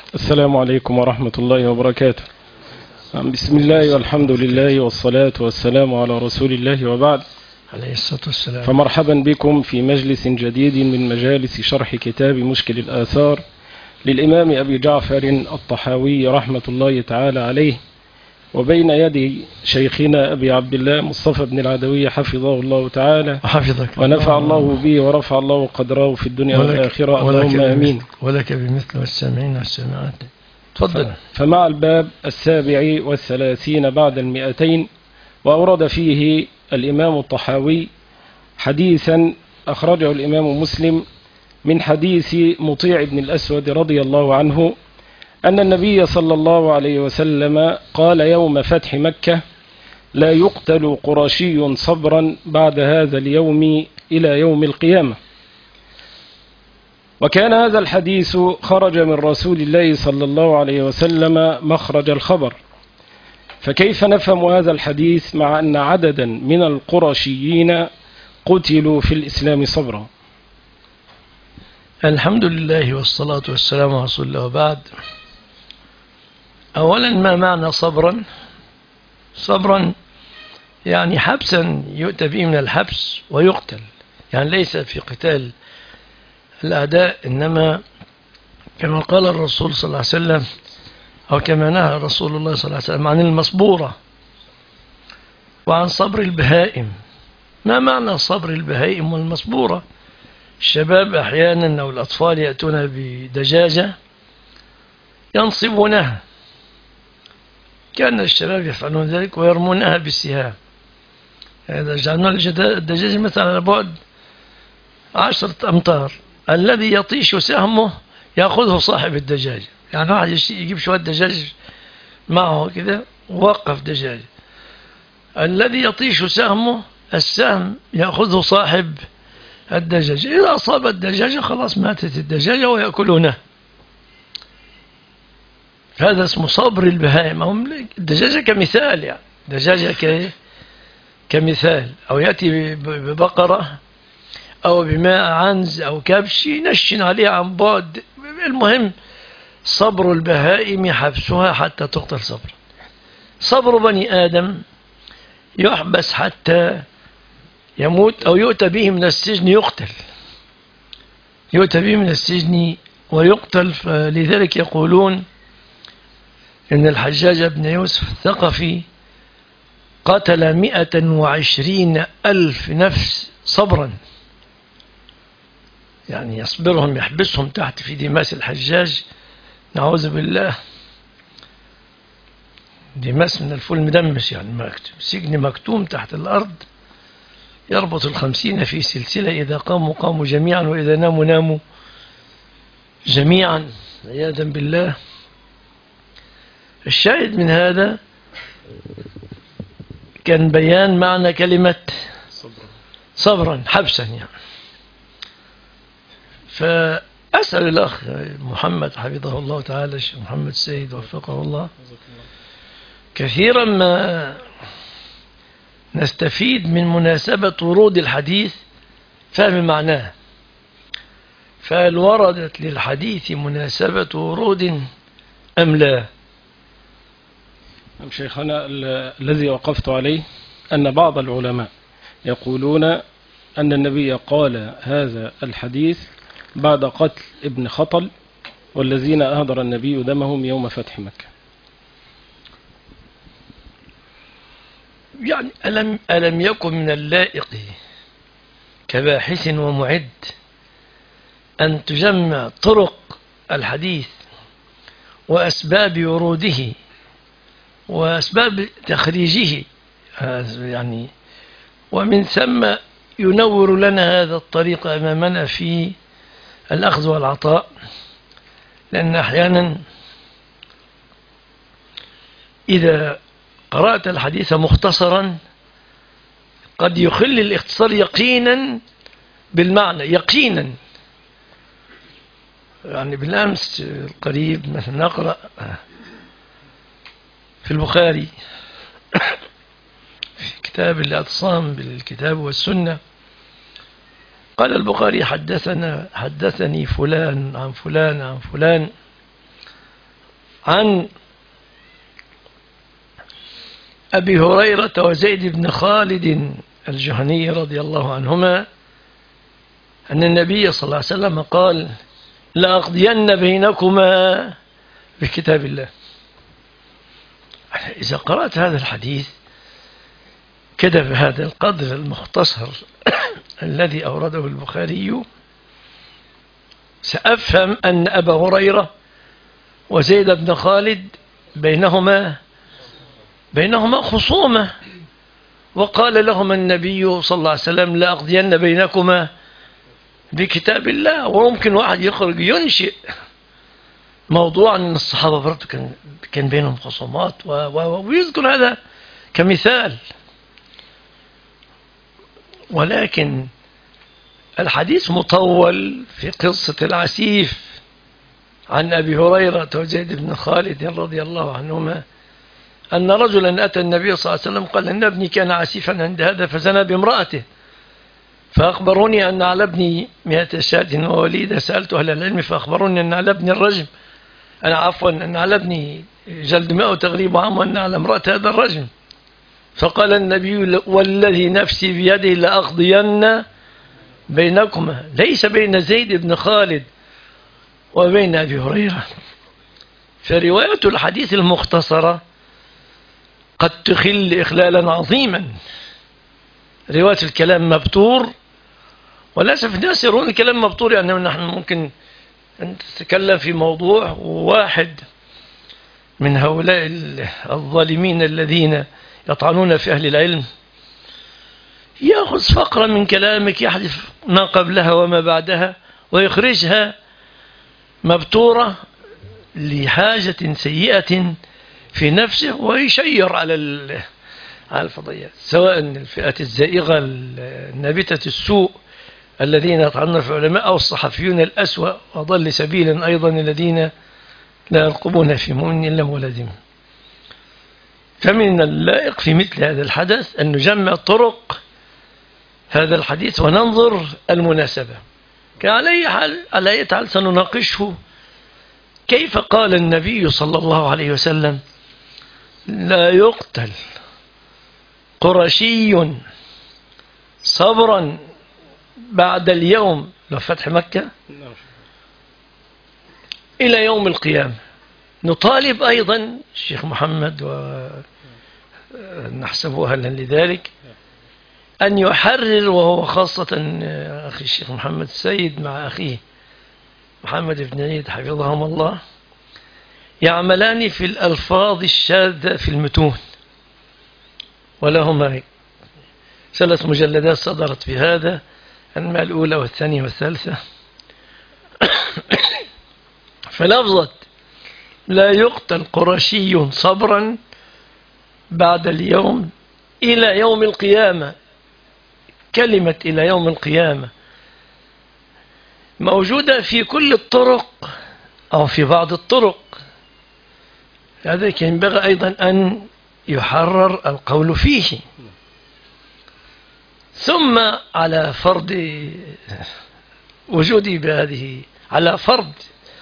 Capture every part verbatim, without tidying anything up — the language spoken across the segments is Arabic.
السلام عليكم ورحمة الله وبركاته. بسم الله والحمد لله والصلاة والسلام على رسول الله وبعد، عليه الصلاة والسلام. فمرحبا بكم في مجلس جديد من مجالس شرح كتاب مشكل الآثار للإمام أبي جعفر الطحاوي رحمة الله تعالى عليه، وبين يدي شيخنا أبي عبد الله مصطفى بن العدوي حفظه الله تعالى وحفظك ونفع الله به ورفع الله قدره في الدنيا والآخرة، اللهم آمين. ولك بمثل والسامعين والسامعات. تفضل. فمع الباب السابع والثلاثين بعد المئتين، وأورد فيه الإمام الطحاوي حديثا أخرجه الإمام مسلم من حديث مطيع بن الأسود رضي الله عنه أن النبي صلى الله عليه وسلم قال يوم فتح مكة: لا يقتل قرشي صبرا بعد هذا اليوم إلى يوم القيامة. وكان هذا الحديث خرج من رسول الله صلى الله عليه وسلم مخرج الخبر، فكيف نفهم هذا الحديث مع أن عددا من القرشيين قتلوا في الإسلام صبرا؟ الحمد لله والصلاة والسلام على رسول الله وبعد. أولا، ما معنى صبرا؟ صبرا يعني حبسا يؤتى به من الحبس ويقتل، يعني ليس في قتال الأعداء، إنما كما قال الرسول صلى الله عليه وسلم أو كما نهى رسول الله صلى الله عليه وسلم عن المصبورة وعن صبر البهائم. ما معنى صبر البهائم والمصبورة؟ الشباب أحيانا أو الأطفال يأتون بدجاجة ينصبونها، كان الشباب يفعلون ذلك ويرمونها بالسهام. إذا جعلنا الدجاجة مثلا على بعد عشرة أمتار، الذي يطيش سهمه يأخذه صاحب الدجاجة. يعني واحد يجيب شوية دجاج معه كده ووقف دجاجة، الذي يطيش سهمه السهم يأخذه صاحب الدجاجة. إذا أصاب الدجاجة خلاص ماتت الدجاجة ويأكلونه. هذا اسمه صبر البهائم. الدجاجة كمثال، يعني دجاجة ك... كمثال، أو يأتي ببقرة أو بماء عنز أو كبش ينشن عليها عن بعد. المهم صبر البهائم حبسها حتى تقتل صبر. صبر بني آدم يحبس حتى يموت أو يؤتى به من السجن يقتل، يؤتى به من السجن ويقتل. فلذلك يقولون إن الحجاج بن يوسف الثقفي قتل مئة وعشرين ألف نفس صبرا، يعني يصبرهم يحبسهم تحت في دماس الحجاج، نعوذ بالله. دماس من الفول مدمس، يعني سجن مكتوم تحت الأرض، يربط الخمسين في سلسلة، إذا قاموا قاموا جميعا وإذا ناموا ناموا جميعا، عياذا بالله. الشاهد من هذا كان بيان معنى كلمة صبرا، حبسا يعني. فأسأل الأخ محمد حفظه الله تعالى، الشيخ محمد السيد وفقه الله، كثيرا ما نستفيد من مناسبة ورود الحديث فهم معناه. فهل وردت للحديث مناسبة ورود أم لا؟ شيخنا، الذي وقفت عليه أن بعض العلماء يقولون أن النبي قال هذا الحديث بعد قتل ابن خطل والذين أهدر النبي دمهم يوم فتح مكة. يعني ألم, ألم يكن من اللائق كباحث ومعد أن تجمع طرق الحديث وأسباب وروده وأسباب تخريجه، يعني ومن ثم ينور لنا هذا الطريق أمامنا في الأخذ والعطاء. لأن أحيانا إذا قرأت الحديث مختصرا قد يخل الاختصار يقينا بالمعنى، يقينا. يعني بالأمس القريب مثلا نقرأ في البخاري في كتاب الاعتصام بالكتاب والسنة، قال البخاري: حدثنا حدثني فلان عن فلان عن فلان عن أبي هريرة وزيد بن خالد الجهني رضي الله عنهما أن النبي صلى الله عليه وسلم قال: لأقضين بينكما بكتاب الله. إذا قرأت هذا الحديث كده بهذا القدر المختصر الذي أورده البخاري سأفهم أن أبا هريرة وزيد بن خالد بينهما بينهما خصومة، وقال لهما النبي صلى الله عليه وسلم: لأقضين بينكما بكتاب الله. وممكن واحد يخرج ينشئ موضوع أن الصحابة برضو كان كان بينهم خصومات ويذكر هذا كمثال، ولكن الحديث مطول في قصة العسيف عن أبي هريرة وزيد بن خالد رضي الله عنهما أن رجلا أتى النبي صلى الله عليه وسلم قال: إن ابني كان عسيفا عند هذا فزنى بامرأته، فأخبروني أن على ابني مئة شاة ووليدة. سألت أهل العلم فأخبروني أن على ابني الرجم، أنا عفوا أن على ابني جلد ماء وتغريب عام، وأن على امرأة هذا الرجم. فقال النبي: والذي نفسي بيده لأقضين بينكما، ليس بين زيد بن خالد وبين أبي هريرة. فرواية الحديث المختصرة قد تخل إخلالا عظيما. رواية الكلام مبتور، وللأسف الناس يرون الكلام مبتور، يعني نحن ممكن أن تتكلم في موضوع واحد من هؤلاء الظالمين الذين يطعنون في أهل العلم يأخذ فقرة من كلامك يحذف ما قبلها وما بعدها ويخرجها مبتورة لحاجة سيئة في نفسه، ويشير على على الفضيات، سواء الفئات الزائغة النابتة السوء الذين يطعنون في العلماء، أو الصحفيون الأسوأ وضل سبيلا أيضا الذين لا يرقبون في مؤمن إلا مولدهم. فمن اللائق في مثل هذا الحدث أن نجمع طرق هذا الحديث وننظر المناسبة. على أي حال على أي حال سنناقشه كيف قال النبي صلى الله عليه وسلم: لا يقتل قرشي صبرا بعد اليوم لو فتح مكة إلى يوم القيامة. نطالب أيضا الشيخ محمد ونحسبه أهلا لذلك أن يحرر، وهو خاصة أخي الشيخ محمد السيد مع أخيه محمد بن عيد حفظهم الله، يعملان في الألفاظ الشاذة في المتون، ولهما ثلاث مجلدات صدرت في هذا، أما الأولى والثانية والثالثة. فلفظة لا يقتل قرشي صبرا بعد اليوم إلى يوم القيامة، كلمة إلى يوم القيامة موجودة في كل الطرق أو في بعض الطرق، هذا ينبغي أيضا أن يحرر القول فيه. ثم على فرض وجودي بهذه، على فرض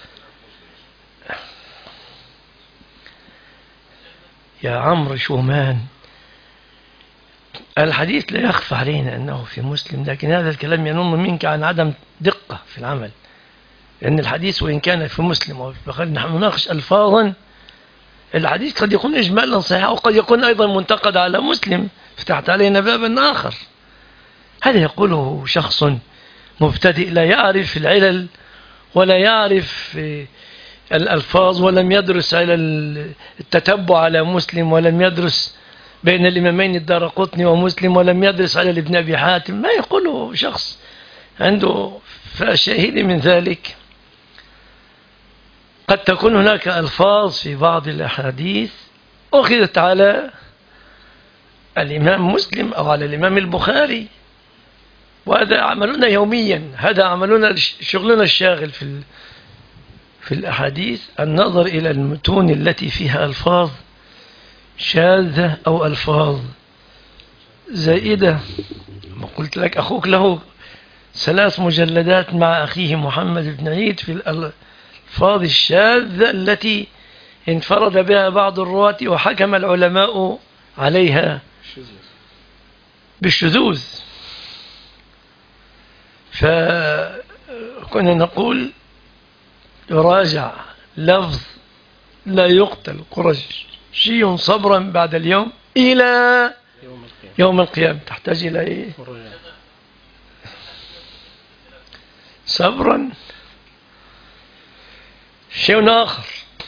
يا عمرو شومان، الحديث لا يخفى علينا أنه في مسلم، لكن هذا الكلام ينم منك عن عدم دقة في العمل، لأن الحديث وإن كان في مسلم وفي البخاري نحن نناقش ألفاظا، الحديث قد يكون إجمالا صحيح وقد يكون أيضا منتقد على مسلم، فتحت علينا بابا آخر. هذا يقوله شخص مبتدئ لا يعرف العلل ولا يعرف الألفاظ، ولم يدرس على التتبع على مسلم، ولم يدرس بين الإمامين الدارقطني ومسلم، ولم يدرس على ابن أبي حاتم. ما يقوله شخص عنده فالشاهد من ذلك قد تكون هناك ألفاظ في بعض الأحاديث أخذت على الإمام مسلم أو على الإمام البخاري، وهذا عملنا يوميا، هذا عملنا شغلنا الشاغل في في الأحاديث، النظر إلى المتون التي فيها ألفاظ شاذة أو ألفاظ زائدة. قلت لك أخوك له ثلاث مجلدات مع أخيه محمد بن عيد في الألفاظ الشاذة التي انفرد بها بعض الرواة وحكم العلماء عليها بالشذوذ. فكنا نقول يراجع لفظ لا يقتل قرشي صبرا بعد اليوم إلى يوم القيامة، تحتاج إلى إيه؟ صبرا شيء آخر.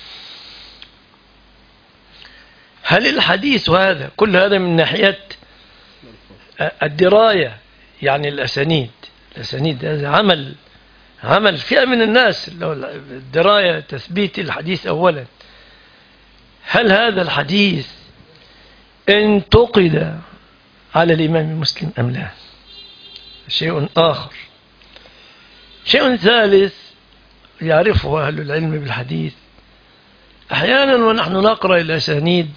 هل الحديث هذا كل هذا من ناحية الدراية، يعني الأسانيد الأسانيد هذا عمل عمل فئة من الناس، الدراية تثبيت الحديث أولا. هل هذا الحديث انتقد على الإمام مسلم أم لا؟ شيء آخر. شيء ثالث يعرفه أهل العلم بالحديث، أحيانا ونحن نقرأ الأسانيد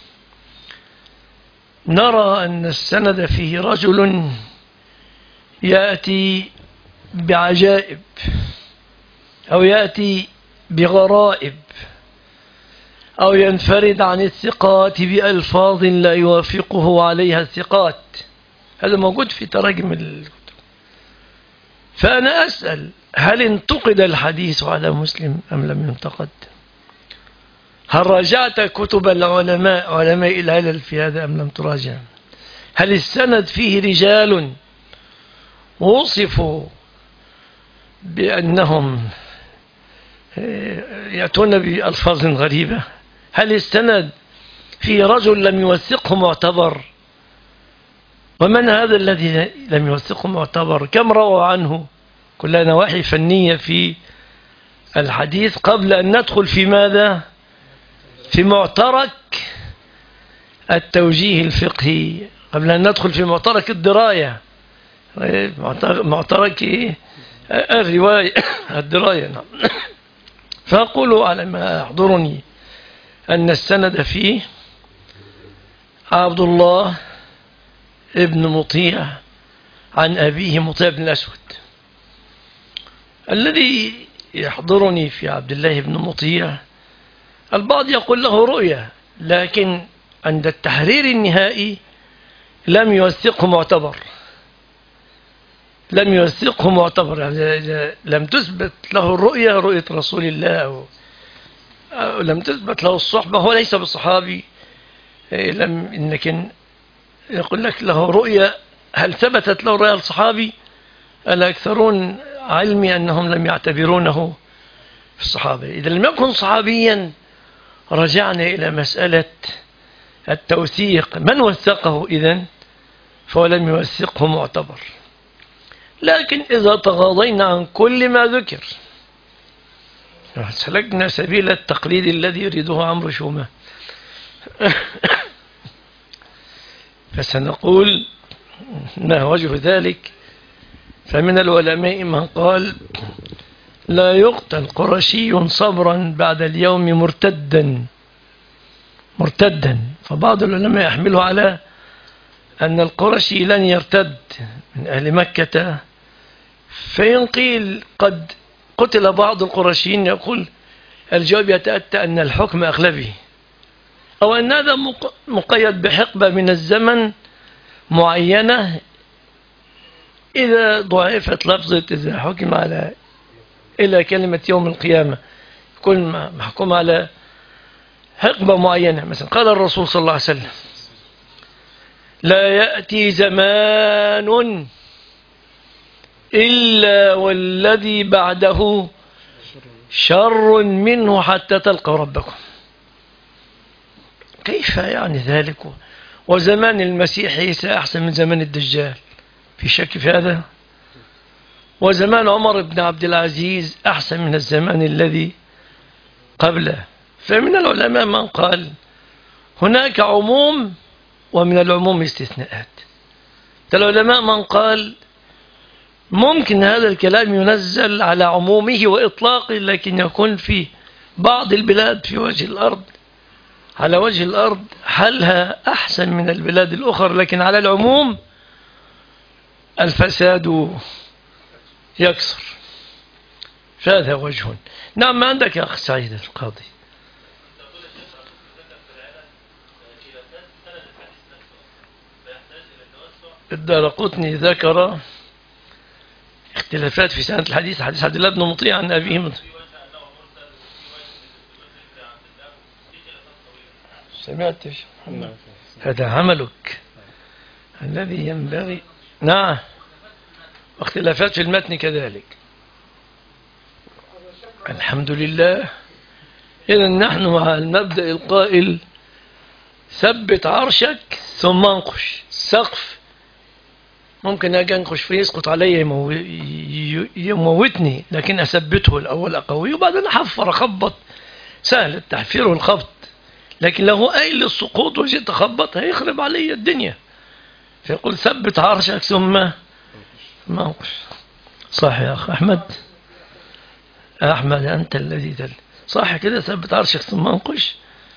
نرى أن السند فيه رجل يأتي بعجائب أو يأتي بغرائب أو ينفرد عن الثقات بألفاظ لا يوافقه عليها الثقات. هذا موجود في تراجم الكتب. فأنا أسأل، هل انتقد الحديث على مسلم أم لم ينتقد؟ هل راجعت كتب العلماء علماء العلل في هذا أم لم تراجع؟ هل السند فيه رجال وصفوا بأنهم يأتون بألفاظ غريبة؟ هل السند فيه رجل لم يوثقه معتبر؟ ومن هذا الذي لم يوثقه معتبر؟ كم روى عنه؟ كلها نواحي فنية في الحديث قبل أن ندخل في ماذا؟ في معترك التوجيه الفقهي، قبل أن ندخل في معترك الدراية، معترك الرواية الدراية. نعم. فأقول على ما يحضرني أن السند فيه عبد الله ابن مطيع عن أبيه مطيع بن الأسود. الذي يحضرني في عبد الله بن مطيع، البعض يقول له رؤية، لكن عند التحرير النهائي لم يوثقه معتبر، لم يوثقه معتبر. يعني لم تثبت له الرؤية رؤية رسول الله، أو أو لم تثبت له الصحبة، هو ليس بالصحابي، لم لكن يقول لك له رؤية. هل ثبتت له رؤية الصحابي؟ الأكثرون علمي أنهم لم يعتبرونه في الصحابة. إذا لم يكن صحابيا رجعنا إلى مسألة التوثيق، من وثقه إذن؟ فهو لم يوثقه معتبر. لكن إذا تغاضينا عن كل ما ذكر سلكنا سبيل التقليد الذي يريده عمرو شومة فسنقول ما وجه ذلك. فمن العلماء من قال لا يقتل قرشي صبرا بعد اليوم مرتدا مرتدا فبعض العلماء يحمله على أن القرشي لن يرتد من أهل مكة. فإن قيل قد قتل بعض القرشيين، يقول الجواب يتأتى أن الحكم أغلبي، أو أن هذا مقيد بحقبة من الزمن معينة، إذا ضعفت لفظة إذا حكم على إلى كلمة يوم القيامة يكون محكوم على حقبة معينة. مثلا قال الرسول صلى الله عليه وسلم لا يأتي زمان إلا والذي بعده شر منه حتى تلقوا ربكم. كيف يعني ذلك؟ وزمان المسيح عيسى أحسن من زمان الدجال، في شك في هذا؟ وزمان عمر بن عبد العزيز أحسن من الزمان الذي قبله. فمن العلماء من قال هناك عموم ومن العموم استثناءات. العلماء من قال ممكن هذا الكلام ينزل على عمومه وإطلاقه، لكن يكون في بعض البلاد في وجه الأرض على وجه الأرض حالها أحسن من البلاد الأخرى، لكن على العموم الفساد يكثر. فهذا وجه. نعم، ما عندك يا أخ سعيد القاضي؟ الدارقطني ذكر اختلافات في سنة الحديث، حديث عبد الله بن مطيع عن أبيه. سمعت هذا عملك الذي ينبغي. نعم، واختلافات في المتن كذلك. الحمد لله. إذا نحن مع المبدأ القائل ثبت عرشك ثم انقش. سقف ممكن أجي أنقش فيه يسقط علي يمو... يموتني، لكن أثبته الأول أقويه وبعدين أحفر أخبط. سهل التحفير والخبط، لكن لو هو قايل للسقوط وجيت أخبط هيخرب علي الدنيا. فيقول ثبت عرشك ثم ما انقش. صح يا أخ أحمد؟ أحمد أنت الذي تل صح كده، ثبت عرشك ثم انقش.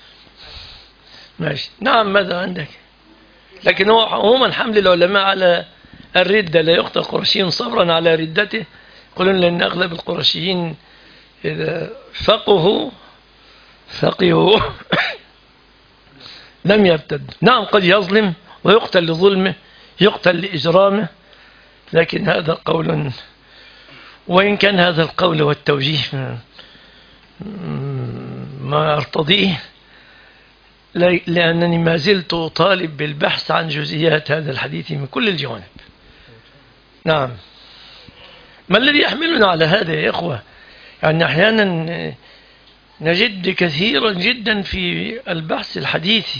ماشي. نعم، ماذا عندك؟ لكن هو عموما حمل العلماء على الردة، لا يقتل قرشي صبرا على ردته. يقولون لأن أغلب القرشيين إذا فقهوا فقهوا لم يرتد. نعم، قد يظلم ويقتل لظلمه، يقتل لإجرامه، لكن هذا قول، وإن كان هذا القول والتوجيه ما أرتضيه، لأنني ما زلت طالب بالبحث عن جزئيات هذا الحديث من كل الجوانب. نعم. ما الذي يحملنا على هذا يا إخوة؟ يعني أحيانا نجد كثيرا جدا في البحث الحديثي،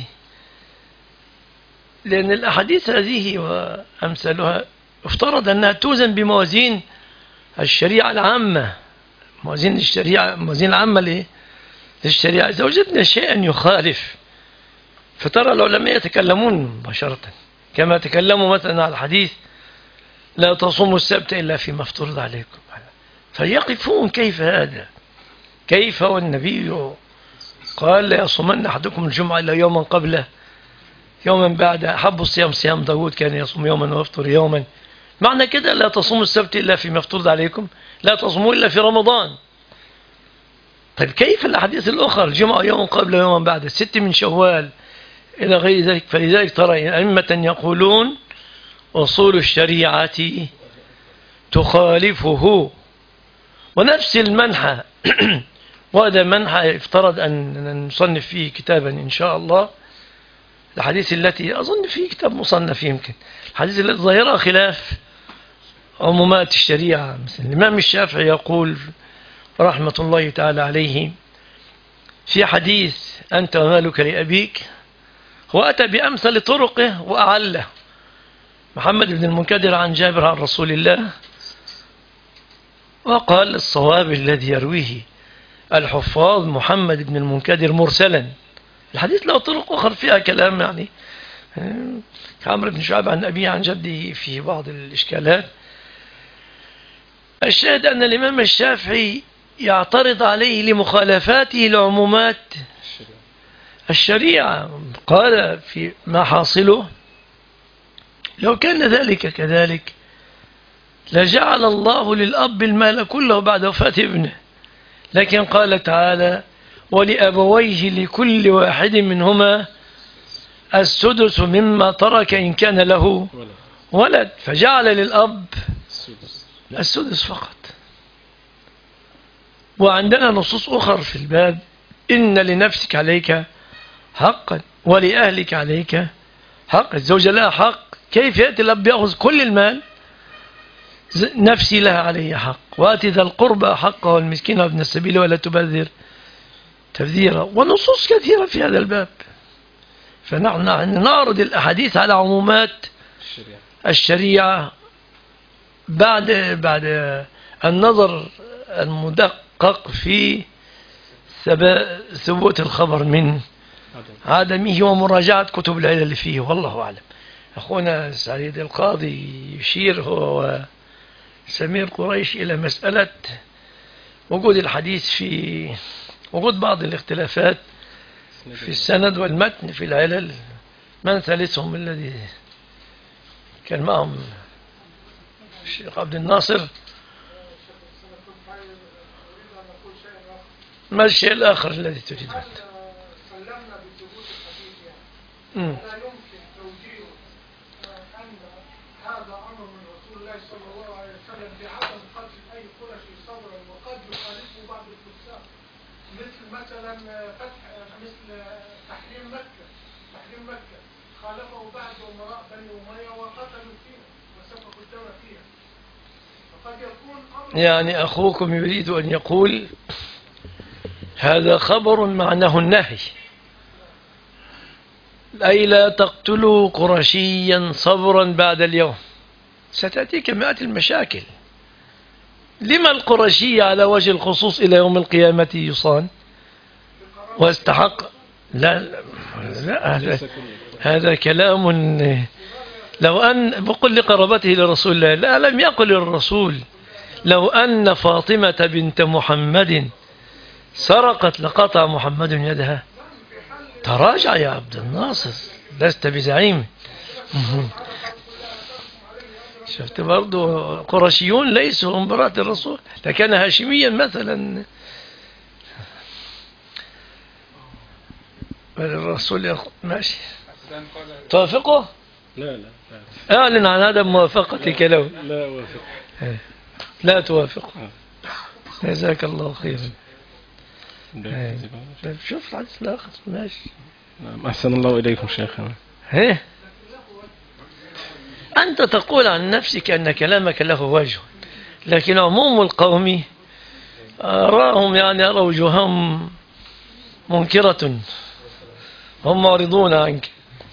لأن الأحاديث هذه وأمثالها افترض أنها توزن بموازين الشريعة العامة، موازين الشريعة، موازين العامة ليه؟ للشريعة. إذا وجدنا شيئا يخالف فترى العلماء يتكلمون مباشرة، كما تكلموا مثلا على الحديث لا تصوموا السبت إلا فيما افترض عليكم، فيقفون كيف هذا؟ كيف والنبي قال لا يصومن أحدكم الجمعة إلا يوما قبله يوما بعد، أحب الصيام صيام داود كان يصوم يوما ويفطر يوما. معنى كده لا تصوموا السبت إلا فيما افترض عليكم، لا تصوموا إلا في رمضان. طيب كيف الأحاديث الأخرى؟ الجمعة يوم قبل يوم بعد، الست من شوال إلى غير ذلك. فلذلك ترى أئمة يقولون أصول الشريعة تخالفه. ونفس المنحى وهذا منحى يفترض أن نصنف فيه كتابا إن شاء الله. الحديث التي أظن فيه كتاب مصنف يمكن، الحديث التي ظاهرها خلاف عمومات الشريعة. مثل الإمام الشافعي يقول رحمة الله تعالى عليه في حديث أنت ومالك لأبيك، وأتى بأمثل طرقه وأعله. محمد بن المنكدر عن جابر عن رسول الله، وقال الصواب الذي يرويه الحفاظ محمد بن المنكدر مرسلا. الحديث له طرق أخرى فيها كلام، يعني عمرو بن شعيب عن أبيه عن جده في بعض الإشكالات. الشاهد أن الإمام الشافعي يعترض عليه لمخالفاته لعمومات الشريعة. قال في ما حاصله لو كان ذلك كذلك لجعل الله للأب المال كله بعد وفاة ابنه، لكن قال تعالى ولأبويه لكل واحد منهما السدس مما ترك إن كان له ولد، فجعل للأب السدس فقط. وعندنا نصوص أخرى في الباب إن لنفسك عليك حقا ولأهلك عليك حق. الزوجة لها حق، كيف يأتي الأب يأخذ كل المال؟ نفسي لها علي حق، وآتي ذا القربى حقه والمسكين وابن السبيل ولا تبذر تبذيرا. ونصوص كثيرة في هذا الباب. فنحن نعرض الأحاديث على عمومات الشريعة بعد بعد النظر المدقق في ثبوت الخبر من عدمه ومراجعة كتب العلل اللي فيه، والله أعلم. أخونا سعيد القاضي يشير هو وسمير قريش إلى مسألة وجود الحديث في وجود بعض الاختلافات في السند والمتن في العلل. من ثالثهم الذي كان معهم الشيخ عبد الناصر؟ ما الشيء الآخر الذي تريد أنت؟ سلمنا بثبوت الحديث، يعني لا يمكن توجيهه عند مثلا فتح مثل تحريم مكة تحريم مكة خالفه بعض أمراء بني أمية وقتلوا فيها وسفكوا الدم فيها، فقد يكون أمر يعني أخوكم يريد أن يقول هذا خبر معناه النهي، أي لا تقتلوا قرشيا صبرا بعد اليوم. ستأتيك مئات المشاكل. لما القرشي على وجه الخصوص إلى يوم القيامة يصان واستحق؟ لا, لا, لا هذا, هذا كلام. لو أن بقول لقرابته لرسول الله، لا لم يقل الرسول لو أن فاطمة بنت محمد سرقت لقطع محمد يدها. تراجع يا عبد الناصر، لست بزعيم. شفت برضو قرشيون ليسوا امرأة الرسول، لكان هاشميا مثلا. الرسول يقول ماشي توافقه؟ لا لا لا اعلن عن عدم موافقتك له. لا أوافق. لا توافقه. جزاك الله خيرا. شوف الحديث الآخر ماشي. نعم أحسن الله إليكم شيخنا. ايه أنت تقول عن نفسك أن كلامك له وجه، لكن عموم القوم أراهم يعني أرى وجوههم منكرة، هم معرضون عنك.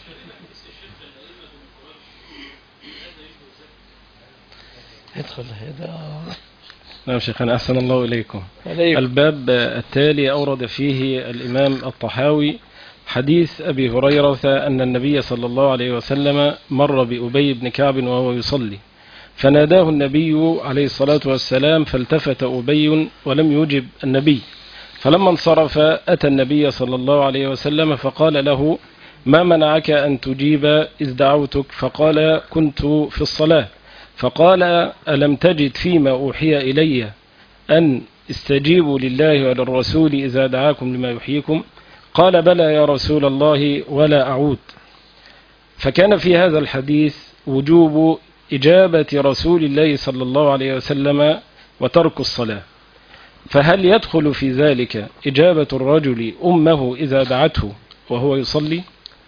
ادخل هذا. نعم شيخنا أحسن الله إليكم. عليكم. الباب التالي أورد فيه الإمام الطحاوي حديث أبي هريرة أن النبي صلى الله عليه وسلم مر بأبي بن كعب وهو يصلي، فناداه النبي عليه الصلاة والسلام، فالتفت أبي ولم يجب النبي، فلما انصرف أتى النبي صلى الله عليه وسلم فقال له: ما منعك أن تجيب إذ دعوتك؟ فقال: كنت في الصلاة. فقال: ألم تجد فيما أوحي إلي أن استجيبوا لله وللرسول إذا دعاكم لما يحييكم؟ قال: بلى يا رسول الله ولا أعود. فكان في هذا الحديث وجوب إجابة رسول الله صلى الله عليه وسلم وترك الصلاة، فهل يدخل في ذلك إجابة الرجل أمه إذا دعته وهو يصلي؟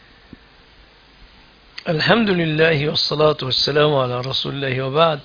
الحمد لله والصلاة والسلام على رسول الله، وبعد.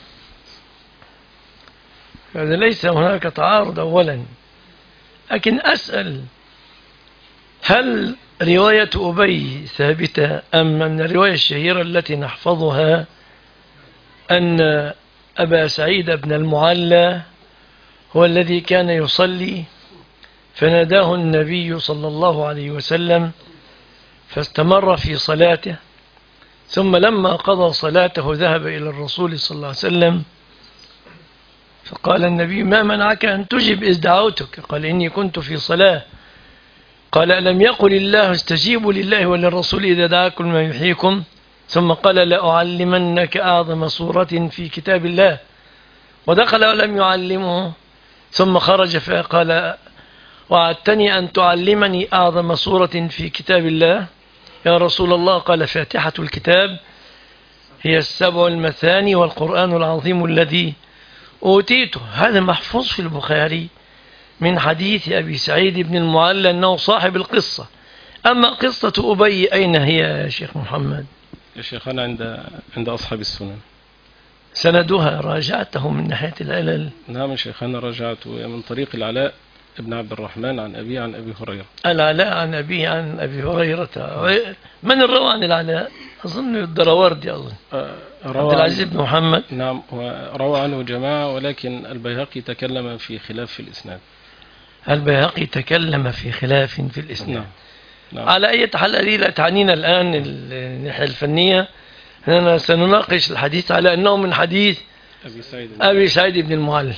هذا ليس هناك تعارض أولا، لكن أسأل: هل رواية أبي ثابتة أم من الرواية الشهيرة التي نحفظها أن أبا سعيد بن المعلى هو الذي كان يصلي فناداه النبي صلى الله عليه وسلم فاستمر في صلاته، ثم لما قضى صلاته ذهب إلى الرسول صلى الله عليه وسلم فقال النبي: ما منعك أن تجب إذ دعوتك؟ قال: إني كنت في صلاة. قال: ألم يقل الله استجيبوا لله وللرسول إذا دعاكم ما يحييكم؟ ثم قال: لأعلمنك أعظم سورة في كتاب الله. ودخل ولم يعلمه، ثم خرج فقال: وعدتني أن تعلمني أعظم سورة في كتاب الله يا رسول الله؟ قال: فاتحة الكتاب هي السبع المثاني والقرآن العظيم الذي أوتيته. هذا محفوظ في البخاري من حديث أبي سعيد بن المعلى أنه صاحب القصة. أما قصة أبي أين هي يا شيخ محمد؟ يا شيخنا عند عند أصحاب السنن. سندها راجعته من ناحية العلل؟ نعم شيخنا رجعت من طريق العلاء ابن عبد الرحمن عن أبي عن أبي هريرة. العلاء عن أبي عن أبي هريرة. من الروى عن العلاء؟ أظن الدراوردي، أظن عبد العزيز بن محمد. نعم، وروى عنه جماعة، ولكن البيهقي تكلم في خلاف في الإسناد. البيهقي تكلم في خلاف في الإسناد. نعم. نعم. على أي حال هذه لا تعنينا الآن الناحية الفنية، أننا سنناقش الحديث على أنه من حديث أبي سعيد أبي سعيد بن المعلى.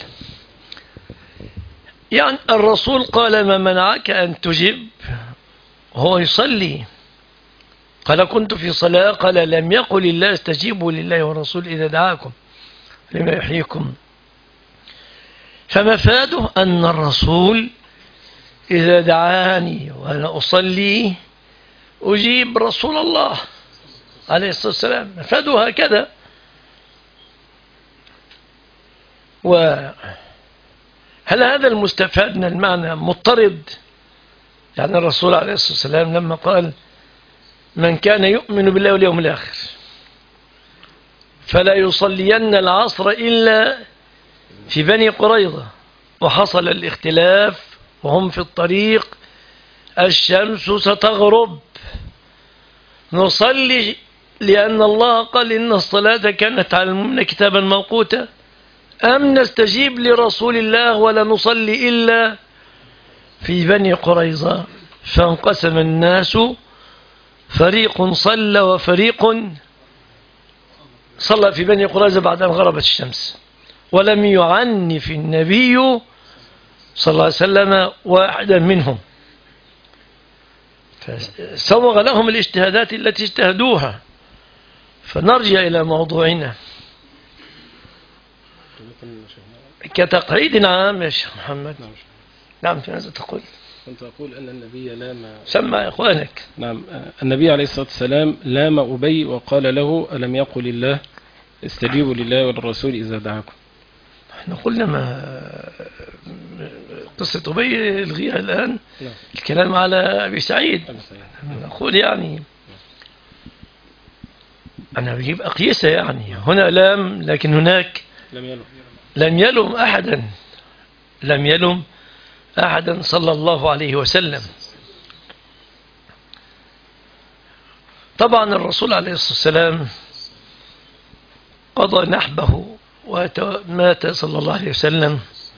يعني الرسول قال: ما منعك أن تجب؟ هو يصلي. قال: كنت في صلاة. قال: لم يقل الله استجيبوا لله والرسول إذا دعاكم لما يحييكم؟ فمفاده أن الرسول إذا دعاني وأنا أصلي أجيب رسول الله عليه الصلاة والسلام. مفاده هكذا. وهل هذا المستفاد من المعنى مضطرد يعني الرسول عليه الصلاة والسلام لما قال من كان يؤمن بالله واليوم الآخر فلا يصلين العصر إلا في بني قريظة، وحصل الاختلاف وهم في الطريق، الشمس ستغرب، نصلي لأن الله قال إن الصلاة كانت على المؤمنين كتابا موقوتا، أم نستجيب لرسول الله ولا نصلي إلا في بني قريظة؟ فانقسم الناس، فريق صلى وفريق صلى في بني قريظة بعد أن غربت الشمس، ولم يعنف النبي صلى الله عليه وسلم واحدا منهم، فسوغ لهم الاجتهادات التي اجتهدوها. فنرجع إلى موضوعنا كتقعيد عام يا شيخ محمد. نعم، ماذا تقول؟ كنت أقول أن النبي لام سمع إخوانك. نعم، النبي عليه الصلاة والسلام لام أبي وقال له ألم يقل الله استجيبوا لله وللرسول إذا دعاكم. احنا قلنا ما قصة أبي الغيها الآن. نعم. الكلام على أبي سعيد. نقول يعني أنا بجيب أقيسة، يعني هنا لام لكن هناك لم يلم لم يلم أحدا لم يلم أحدا صلى الله عليه وسلم. طبعا الرسول عليه الصلاة والسلام قضى نحبه ومات صلى الله عليه وسلم،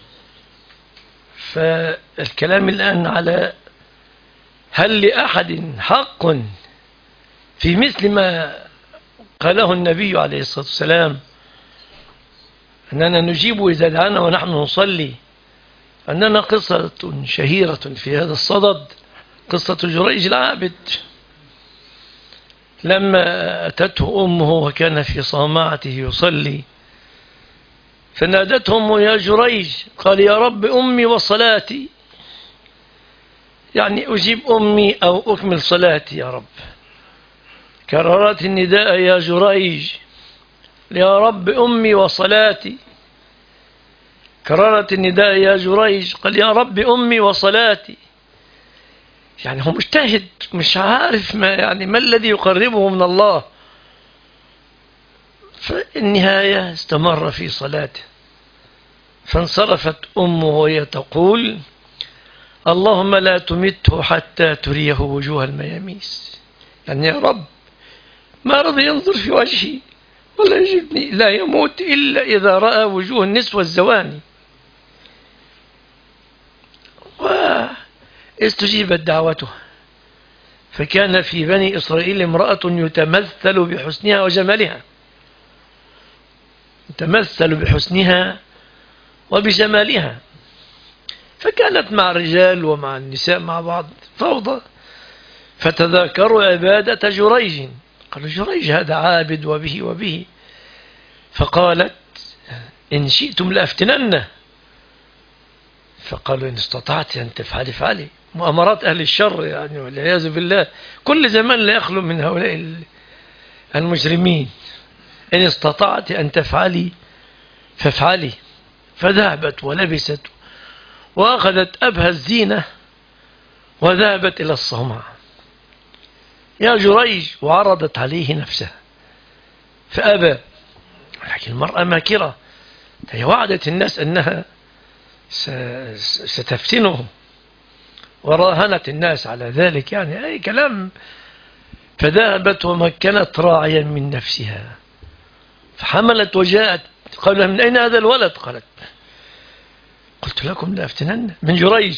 فالكلام الآن على هل لأحد حق في مثل ما قاله النبي عليه الصلاة والسلام أننا نجيب إذا دعانا ونحن نصلي. أننا قصة شهيرة في هذا الصدد، قصة جريج العابد لما أتته أمه وكان في صومعته يصلي، فنادته يا جريج، قال يا رب أمي وصلاتي، يعني أجيب أمي أو أكمل صلاتي يا رب. كررت النداء يا جريج، يا رب أمي وصلاتي، كررت النداء يا جريج، قال يا رب أمي وصلاتي. يعني هو مجتهد، مش عارف ما يعني ما الذي يقربه من الله. في النهاية استمر في صلاته، فانصرفت أمه وهي تقول اللهم لا تمته حتى تريه وجوه المياميس، يعني يا رب ما رضي ينظر في وجهي ولا يجبني، لا يموت إلا إذا رأى وجوه النسوة الزواني. واستجيبت دعوته، فكان في بني إسرائيل امرأة يتمثل بحسنها وجمالها، يتمثل بحسنها وبجمالها، فكانت مع الرجال ومع النساء مع بعض فوضى، فتذاكروا عبادة جريج، قالوا جريج هذا عابد وبه وبه، فقالت إن شئتم لأفتننه، فقالوا إن استطعت أن تفعلي فعلي. مؤامرات أهل الشر يعني والعياذ بالله، كل زمان لا يخلو من هؤلاء المجرمين. إن استطعت أن تفعلي فافعلي. فذهبت ولبست وأخذت أبهى الزينة وذهبت إلى الصومعة يا جريج، وعرضت عليه نفسها فأبى. لكن المرأة ماكرة، هي وعدت الناس أنها ستفتنه وراهنت الناس على ذلك، يعني أي كلام. فذهبت ومكنت راعيا من نفسها فحملت وجاءت، قال لها من أين هذا الولد؟ قالت قلت لكم لأفتنن من جريج.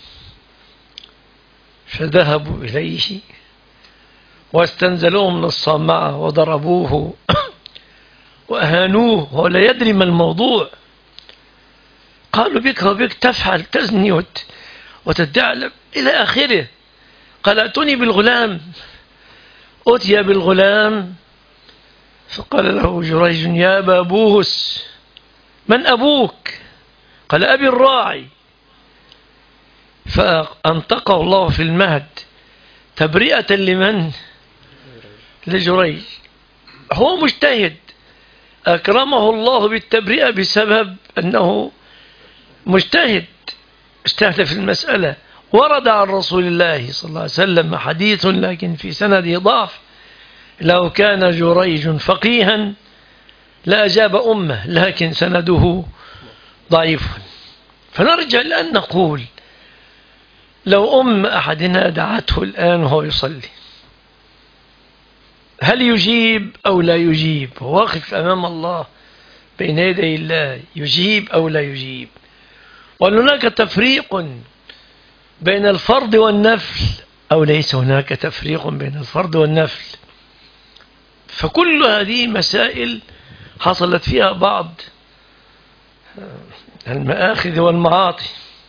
فذهبوا إليه واستنزلوه من الصومعة وضربوه وأهانوه ولا يدري ما الموضوع. قالوا بك وبك تفعل تزني وتدعي إلى آخره. قال أتوني بالغلام، أتي بالغلام فقال له جريج يا أبا بوس من أبوك؟ قال أبي الراعي. فأنطقه الله في المهد تبرئة لمن؟ لجريج. هو مجتهد، أكرمه الله بالتبرئة بسبب أنه مجتهد، اجتهد في المسألة ورد عن رسول الله صلى الله عليه وسلم حديث لكن في سنده ضعف: لو كان جريج فقيها لأجاب أمه، لكن سنده ضعيف. فنرجع الآن نقول: لو أم أحدنا دعته الآن وهو يصلي، هل يجيب أو لا يجيب؟ هو واقف أمام الله بين يدي الله، يجيب أو لا يجيب؟ وهل هناك تفريق بين الفرض والنفل أو ليس هناك تفريق بين الفرض والنفل؟ فكل هذه مسائل حصلت فيها بعض المآخذ والمعاطي.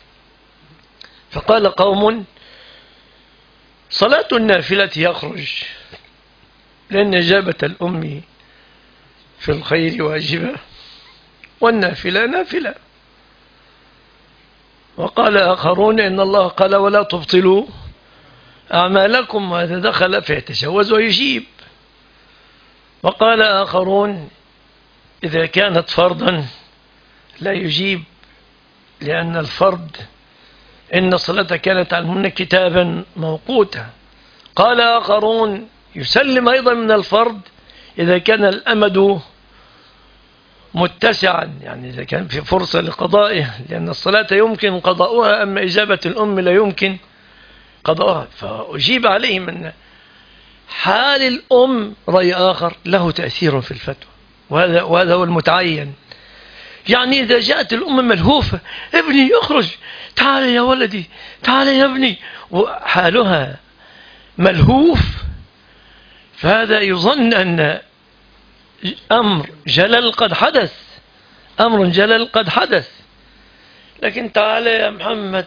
فقال قوم: صلاة النافلة يخرج لأن إجابة الأم في الخير واجبة والنافلة نافلة. وقال آخرون: إن الله قال ولا تبطلوا أعمالكم، وهذا دخل فيتجوز ويجيب. وقال آخرون: إذا كانت فرضا لا يجيب لأن الفرض إن الصلاة كانت علمنا كتابا موقوتا. قال آخرون: يسلم أيضا من الفرض إذا كان الأمد متسعا، يعني إذا كان في فرصة لقضائه، لأن الصلاة يمكن قضاؤها أما إجابة الأم لا يمكن قضاؤها. فأجيب عليهم أن حال الأم رأي آخر له تأثير في الفتوى، وهذا, وهذا هو المتعين. يعني إذا جاءت الأم ملهوفة: ابني يخرج، تعال يا ولدي، تعال يا ابني، وحالها ملهوف، فهذا يظن أن أمر جلل قد حدث، أمر جلل قد حدث. لكن تعال يا محمد،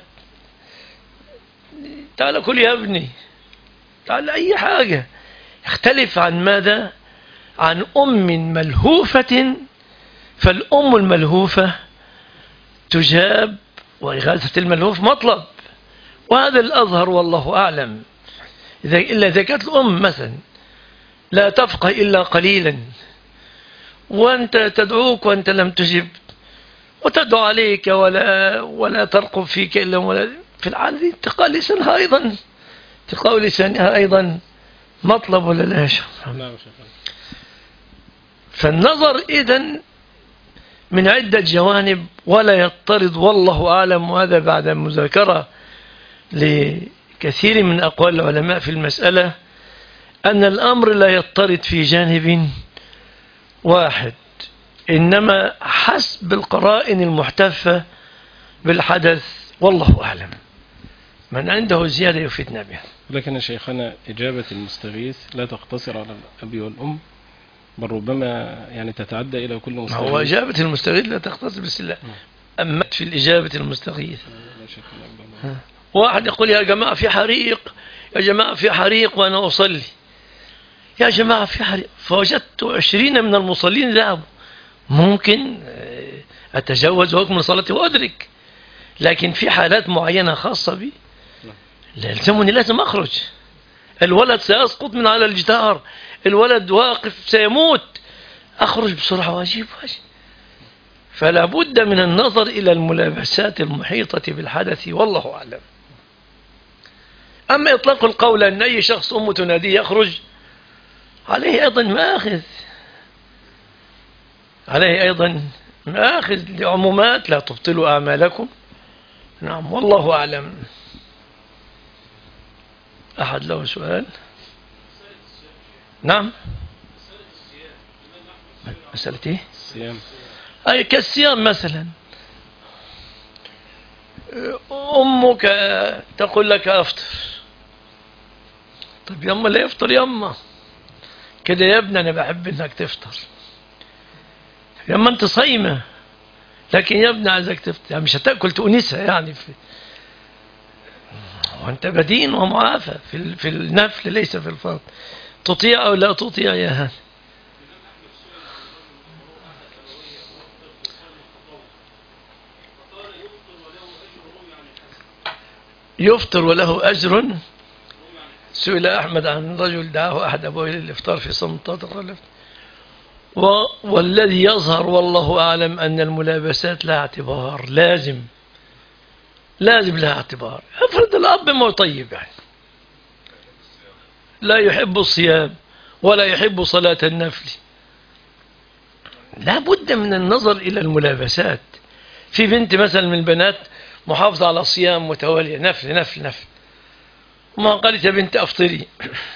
تعال كل يا ابني، تعال أي حاجة، يختلف عن ماذا؟ عن أم ملهوفة، فالأم الملهوفة تجاب، وإغاثة الملهوف مطلب، وهذا الأظهر والله أعلم. إذا إلا إذا كانت الأم مثلا لا تفقه إلا قليلا، وأنت تدعوك وأنت لم تجب، وتدعو عليك ولا ولا ترقب فيك إلا ولا، في الحالة دي تلقاء لسانها أيضا تلقاء لسانها أيضا مطلب ولا لا يا شيخ؟ فالنظر إذن من عدة جوانب ولا يضطرد والله أعلم. وهذا بعد مذاكرة لكثير من أقوال العلماء في المسألة أن الأمر لا يضطرد في جانب واحد، إنما حسب القرائن المحتفة بالحدث والله أعلم. من عنده زيادة يفيدنا بها. لكن يا شيخنا إجابة المستغيث لا تقتصر على الأب والأم، بل ربما يعني تتعدى إلى كل مستغيث. هو إجابة المستغيث لا تختص بالسلاح، أما في الإجابة المستغيث واحد يقول: يا جماعة في حريق، يا جماعة في حريق وأنا أصلي، يا جماعة في حريق، فوجدت عشرين من المصلين ذهبوا، ممكن أتجوز حكم صلاتي وأدرك، لكن في حالات معينة خاصة بي لا يلزمني، لازم أخرج. الولد سيسقط من على الجدار، الولد واقف سيموت، أخرج بسرعة وأجيب واجب. فلا بد من النظر إلى الملابسات المحيطة بالحدث والله أعلم. أما إطلاق القول أن أي شخص أم تناديه يخرج، عليه أيضا مآخذ، عليه أيضا مآخذ لعمومات لا تبطلوا أعمالكم. نعم والله أعلم. أحد له سؤال؟ نعم. مسألة إيه؟ الصيام. أي كالصيام مثلا، أمك تقول لك أفطر، طيب يما لا يفطر يما كده يا ابني، أنا بحب إنك تفطر، يما أنت صايمة لكن يا ابني عايزك تفطر، يعني مش هتأكل تؤنسها يعني في، وأنت بدين ومعافى في في النفل ليس في الفرض، تطيع أو لا تطيع يا هان. يفطر وله أجر. سئل أحمد عن رجل دعاه أحد أبوه للإفطار في صمت، والذي يظهر والله أعلم أن الملابسات لا اعتبار، لازم لازم لها اعتبار. افرض الأب مو طيب يعني لا يحب الصيام ولا يحب صلاة النفل، لا بد من النظر إلى الملابسات. في بنت مثلا من البنات محافظة على صيام متوالية، نفل نفل نفل، ما قالت يا بنت أفطري.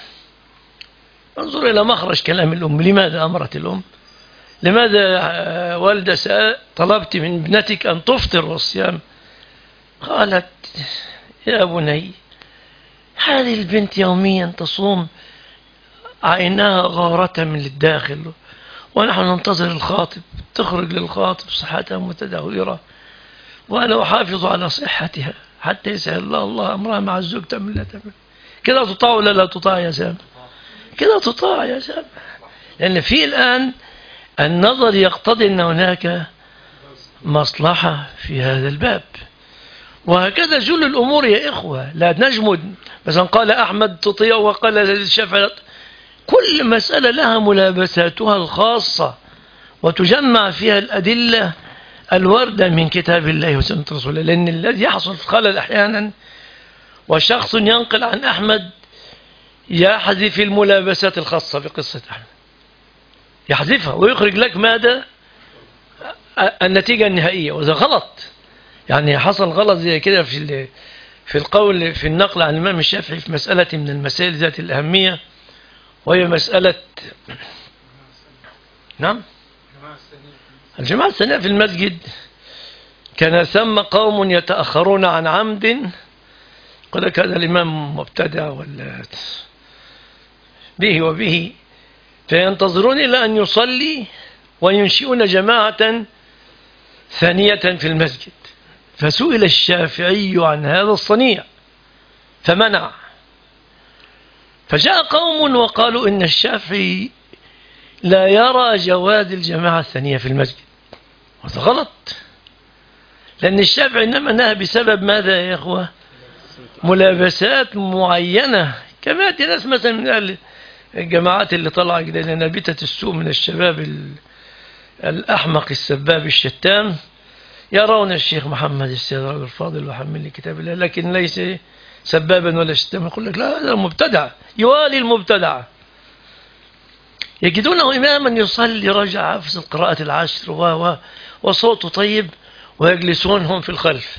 انظر إلى مخرج كلام الأم. لماذا أمرت الأم؟ لماذا والدة طلبت من ابنتك أن تفطر والصيام؟ قالت يا بني هذه البنت يوميا تصوم عيناها غارة من الداخل، ونحن ننتظر الخاطب، تخرج للخاطب صحتها متدهورة، وأنا أحافظ على صحتها حتى يسهل الله الله أمرها مع الزوج تعمل لا تعمل. كده تطاع ولا لا تطاع يا سامة؟ كده تطاع يا سامة. لأن في الآن النظر يقتضي أن هناك مصلحة في هذا الباب، وهكذا جل الأمور يا إخوة. لا نجمد. مثلا قال أحمد تطيع وقال الشافعي، كل مسألة لها ملابساتها الخاصة وتجمع فيها الأدلة الوردة من كتاب الله وسنة رسوله. لأن الذي يحصل في خلل أحيانا وشخص ينقل عن أحمد يحذف الملابسات الخاصة بقصة أحمد، يحذفها ويخرج لك ماذا؟ النتيجة النهائية. وإذا غلط يعني حصل غلط زي كده في في القول في النقل عن الإمام الشافعي في مسألة من المسائل ذات الأهمية، وهي مسألة نعم الجماعة الثانية في المسجد. كان ثم قوم يتأخرون عن عمد، يقول لك هذا الإمام مبتدع ولا به وبه، فينتظرون إلى أن يصلي وينشئون جماعة ثانية في المسجد. فسئل الشافعي عن هذا الصنيع فمنع. فجاء قوم وقالوا إن الشافعي لا يرى جواز الجماعة الثانية في المسجد، وهذا غلط. لأن الشافعي إنما نهى بسبب ماذا يا إخوة؟ ملابسات معينة. كما يأتي ناس مثلا من الجماعات اللي طلع كده نبتة السوء من الشباب الأحمق السباب الشتام، يرون الشيخ محمد السيد رجل الفاضل وحمل لي كتاب الله لكن ليس سبابا ولا شتاما، يقول لك لا هذا مبتدع يوالي المبتدع. يجدونه إماما يصلي رجع حافظ القراءة العشر و وصوته طيب، ويجلسون هم في الخلف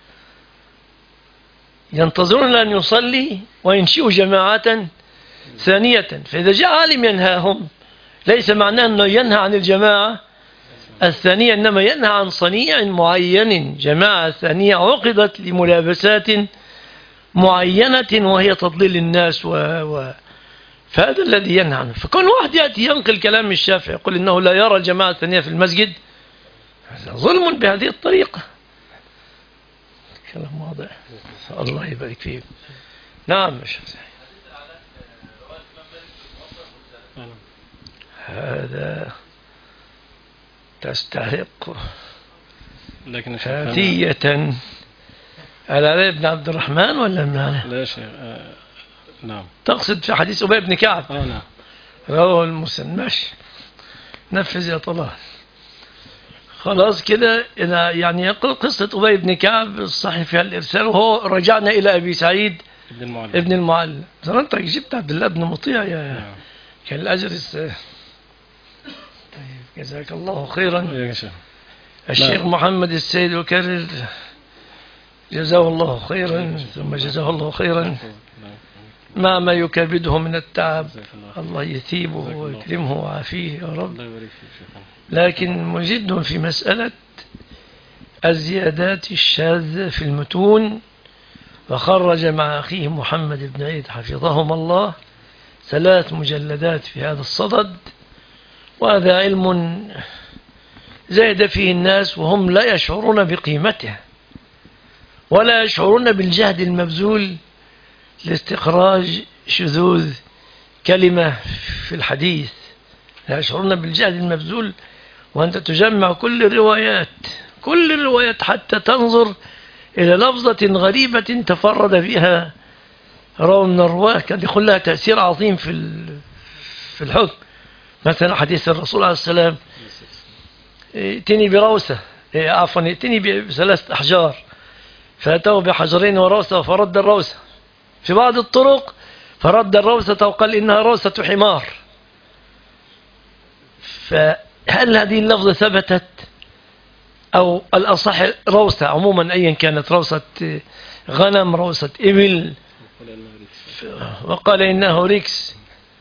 ينتظرون أن يصلي وينشئوا جماعة ثانية. فإذا جاء عالم ينهاهم ليس معناه أنه ينهى عن الجماعة الثانية، إنما ينهى عن صنيع معين. جماعة ثانية عقدت لملابسات معينة وهي تضليل الناس و... و... فهذا الذي ينهى عنه. فكون واحد يأتي ينقل كلام الشافعي يقول إنه لا يرى الجماعة الثانية في المسجد، هذا ظلم بهذه الطريقة. كلام واضح. الله يبارك فيك. نعم يا شيخ. هذا تستحق لكن هدية على علي بن عبد الرحمن ولا من علي؟ لا يا شيخ آه نعم. تقصد في حديث أبي بن كعب؟ اه نعم. رواه المسلم. ماشي نفذ يا طلال. خلاص كده إذا يعني قصة أبي بن كعب الصحيح فيها الإرسال، وهو رجعنا إلى أبي سعيد ابن المعلم ابن المعلم. أنت جبت عبد الله بن مطيع يا نعم. كان الأجر طيب جزاك الله خيرا يا شيخ. الشيخ نعم. محمد السيد وكرر جزاه الله خيرا ثم جزاه الله خيرا مع ما يكابده من التعب. الله يثيبه ويكرمه ويعافيه يا رب. لكن مجد في مسألة الزيادات الشاذة في المتون، وخرج مع أخيه محمد بن عيد حفظهما الله ثلاث مجلدات في هذا الصدد، وهذا علم زاد فيه الناس وهم لا يشعرون بقيمته ولا يشعرون بالجهد المبذول لاستخراج شذوذ كلمة في الحديث. لا يشعرون بالجهد المبذول وأنت تجمع كل الروايات كل الروايات حتى تنظر إلى لفظة غريبة تفرد فيها راوي من الرواة كان يكون لها تأثير عظيم في في الحكم. مثلا حديث الرسول عليه السلام ائتني بروثة عفوا ائتني بثلاث أحجار فأتوا بحجرين وروسة فرد الروسة. في بعض الطرق فرد الروسة وقال إنها روسة حمار. فهل هذه اللفظة ثبتت أو الأصح روسة عموما أيا كانت، روسة غنم روسة إبل، وقال إنه ريكس.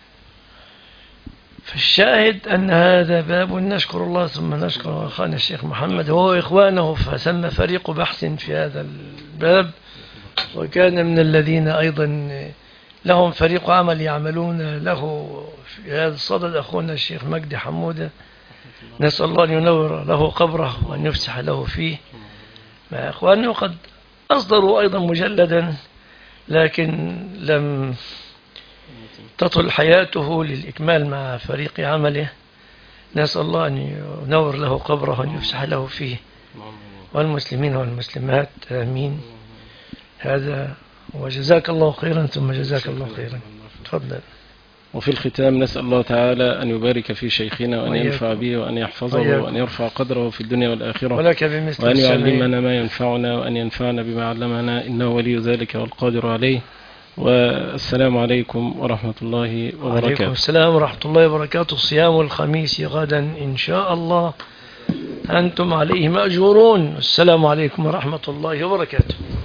فالشاهد أن هذا باب نشكر الله ثم نشكر أخانا الشيخ محمد هو إخوانه، فسمى فريق بحث في هذا الباب، وكان من الذين أيضا لهم فريق عمل يعملون له في هذا الصدد أخونا الشيخ مجدي حمودة، نسأل الله أن ينور له قبره وأن يفسح له فيه مع إخوانه. وقد أصدروا أيضا مجلدا لكن لم تطل حياته للإكمال مع فريق عمله، نسأل الله أن ينور له قبره وأن يفسح له فيه والمسلمين والمسلمات آمين. هذا وجزاك الله خيرا ثم جزاك الله خيرا. تفضل. وفي الختام نسأل الله تعالى أن يبارك في شيخنا وأن ينفع به وأن يحفظه وأن يرفع قدره في الدنيا والآخرة، ولك بمثل وأن يعلمنا ما ينفعنا وأن ينفعنا بما علمنا، إنه ولي ذلك والقادر عليه. والسلام عليكم ورحمة الله وبركاته. وعليكم السلام ورحمة الله وبركاته. صيام الخميس غدا إن شاء الله أنتم عليه مأجورون. السلام عليكم ورحمة الله وبركاته.